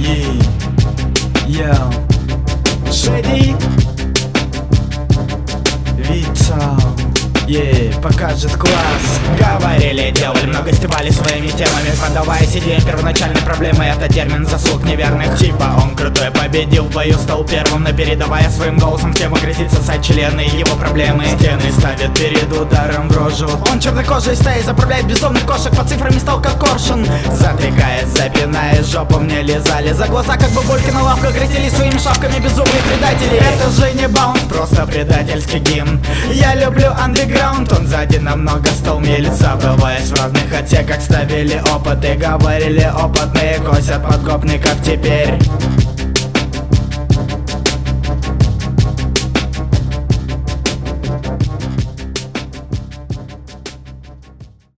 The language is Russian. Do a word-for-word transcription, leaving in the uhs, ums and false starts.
Ей, я Шеди Вица, ей, покажет класс. Говорили, делали, много стебали своими темами, поддаваясь идеям первоначальной проблемы. Это термин заслуг неверных. Типа он крутой, победил в бою, стал первым, но передавая своим голосом в тему, грозит сосать члены его проблемы. Стены ставят перед ударом в рожу. Он чернокожий стаи заправляет бездомных кошек, по цифрами стал как коршун. Затрекаясь, запинаясь, жопу мне лизали за глаза, как бы бульки на лавках грозили своими шапками беззубые предатели. Это же не баунс, просто предательский гимн. Я люблю андеграунд, он сзади намного стал миль. Забываясь в разных отсеках, ставили опыты, говорили опытные, косят подкопников теперь.